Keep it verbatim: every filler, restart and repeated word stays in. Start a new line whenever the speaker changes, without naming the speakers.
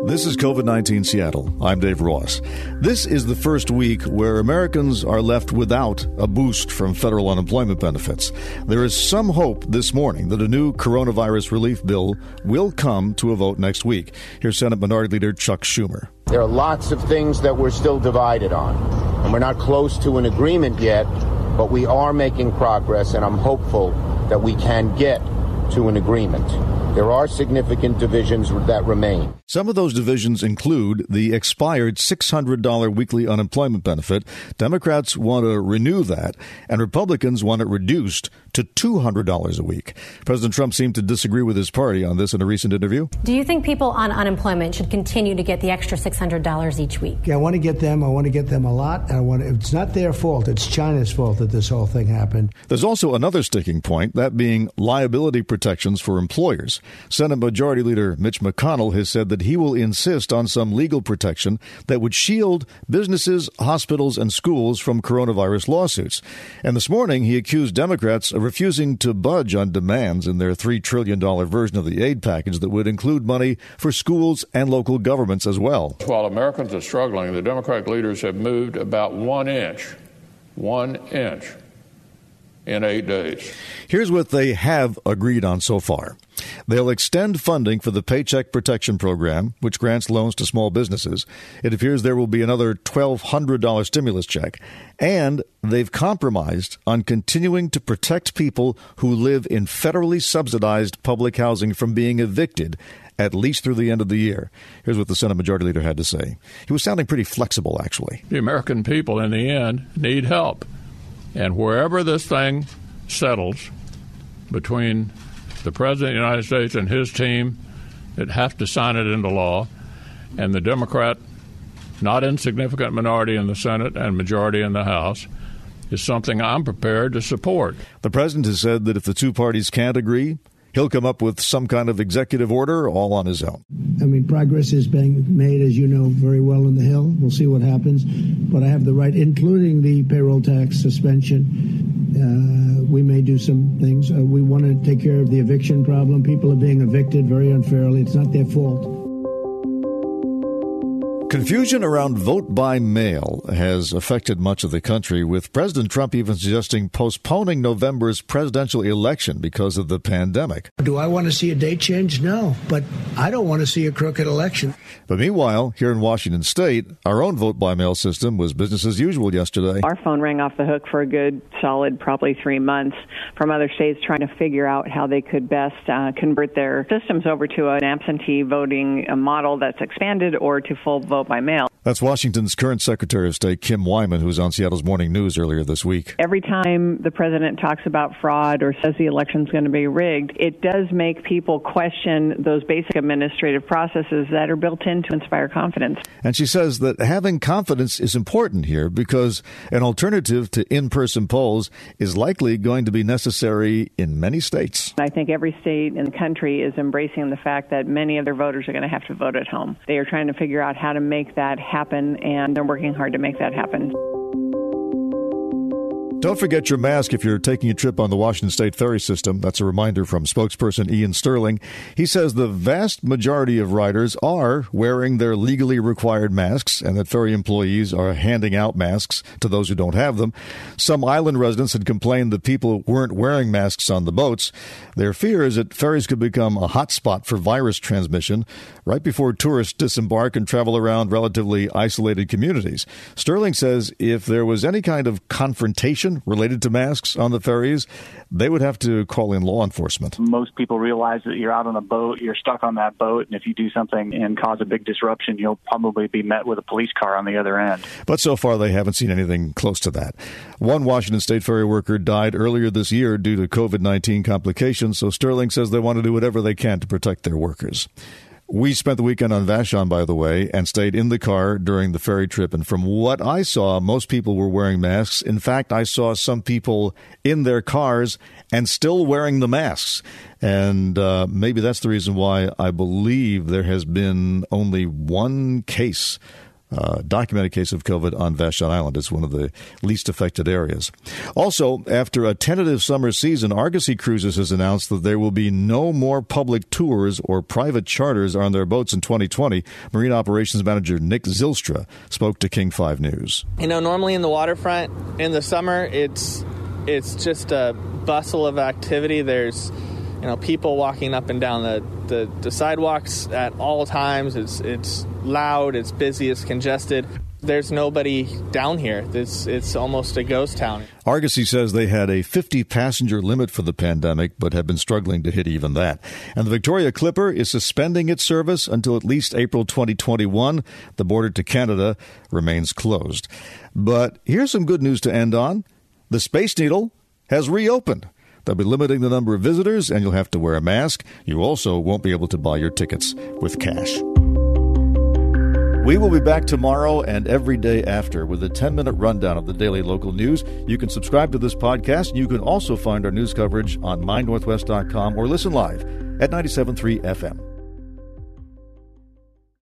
This is COVID nineteen Seattle. I'm Dave Ross. This is the first week where Americans are left without a boost from federal unemployment benefits. There is some hope this morning that a new coronavirus relief bill will come to a vote next week. Here's Senate Minority Leader Chuck Schumer.
There are lots of things that we're still divided on, and we're not close to an agreement yet, but we are making progress, and I'm hopeful that we can get to an agreement. There are significant divisions that remain.
Some of those divisions include the expired six hundred dollars weekly unemployment benefit. Democrats want to renew that, and Republicans want it reduced to two hundred dollars a week. President Trump seemed to disagree with his party on this in a recent interview.
Do you think people on unemployment should continue to get the extra six hundred dollars each week?
Yeah, I want to get them. I want to get them a lot. I want to, it's not their fault. It's China's fault that this whole thing happened.
There's also another sticking point, that being liability protections for employers. Senate Majority Leader Mitch McConnell has said that he will insist on some legal protection that would shield businesses, hospitals, and schools from coronavirus lawsuits. And this morning, he accused Democrats of refusing to budge on demands in their three trillion dollars version of the aid package that would include money for schools and local governments as well.
While Americans are struggling, the Democratic leaders have moved about one inch, one inch in eight days.
Here's what they have agreed on so far. They'll extend funding for the Paycheck Protection Program, which grants loans to small businesses. It appears there will be another twelve hundred dollars stimulus check. And they've compromised on continuing to protect people who live in federally subsidized public housing from being evicted, at least through the end of the year. Here's what the Senate Majority Leader had to say. He was sounding pretty flexible, actually.
The American people, in the end, need help. And wherever this thing settles between the President of the United States and his team that have to sign it into law, and the Democrat, not insignificant minority in the Senate and majority in the House, is something I'm prepared to support.
The President has said that if the two parties can't agree, he'll come up with some kind of executive order all on his own.
I mean, progress is being made, as you know, very well in the Hill. We'll see what happens. But I have the right, including the payroll tax suspension. Uh, we may do some things. Uh, we want to take care of the eviction problem. People are being evicted very unfairly. It's not their fault.
Confusion around vote by mail has affected much of the country, with President Trump even suggesting postponing November's presidential election because of the pandemic.
Do I want to see a date change? No, but I don't want to see a crooked election.
But meanwhile, here in Washington State, our own vote by mail system was business as usual yesterday.
Our phone rang off the hook for a good, solid, probably three months from other states trying to figure out how they could best uh, convert their systems over to an absentee voting model that's expanded or to full vote by mail.
That's Washington's current Secretary of State, Kim Wyman, who was on Seattle's Morning News earlier this week.
Every time the president talks about fraud or says the election's going to be rigged, it does make people question those basic administrative processes that are built in to inspire confidence.
And she says that having confidence is important here because an alternative to in-person polls is likely going to be necessary in many states.
I think every state in the country is embracing the fact that many of their voters are going to have to vote at home. They are trying to figure out how to make that happen, and they're working hard to make that happen.
Don't forget your mask if you're taking a trip on the Washington State ferry system. That's a reminder from spokesperson Ian Sterling. He says the vast majority of riders are wearing their legally required masks and that ferry employees are handing out masks to those who don't have them. Some island residents had complained that people weren't wearing masks on the boats. Their fear is that ferries could become a hot spot for virus transmission right before tourists disembark and travel around relatively isolated communities. Sterling says if there was any kind of confrontation related to masks on the ferries, they would have to call in law enforcement.
Most people realize that you're out on a boat, you're stuck on that boat, and if you do something and cause a big disruption, you'll probably be met with a police car on the other end.
But so far, they haven't seen anything close to that. One Washington State ferry worker died earlier this year due to COVID nineteen complications, so Sterling says they want to do whatever they can to protect their workers. We spent the weekend on Vashon, by the way, and stayed in the car during the ferry trip. And from what I saw, most people were wearing masks. In fact, I saw some people in their cars and still wearing the masks. And uh, maybe that's the reason why I believe there has been only one case uh, documented case of COVID on Vashon Island. It's one of the least affected areas. Also, after a tentative summer season, Argosy Cruises has announced that there will be no more public tours or private charters on their boats in twenty twenty. Marine Operations Manager Nick Zylstra spoke to King five News.
You know, normally in the waterfront in the summer, it's it's just a bustle of activity. There's You know, people walking up and down the, the, the sidewalks at all times. It's it's loud, it's busy, it's congested. There's nobody down here. It's, it's almost a ghost town.
Argosy says they had a fifty-passenger limit for the pandemic, but have been struggling to hit even that. And the Victoria Clipper is suspending its service until at least April twenty twenty-one. The border to Canada remains closed. But here's some good news to end on. The Space Needle has reopened. They'll be limiting the number of visitors, and you'll have to wear a mask. You also won't be able to buy your tickets with cash. We will be back tomorrow and every day after with a ten-minute rundown of the daily local news. You can subscribe to this podcast. You can also find our news coverage on my northwest dot com or listen live at ninety-seven point three F M.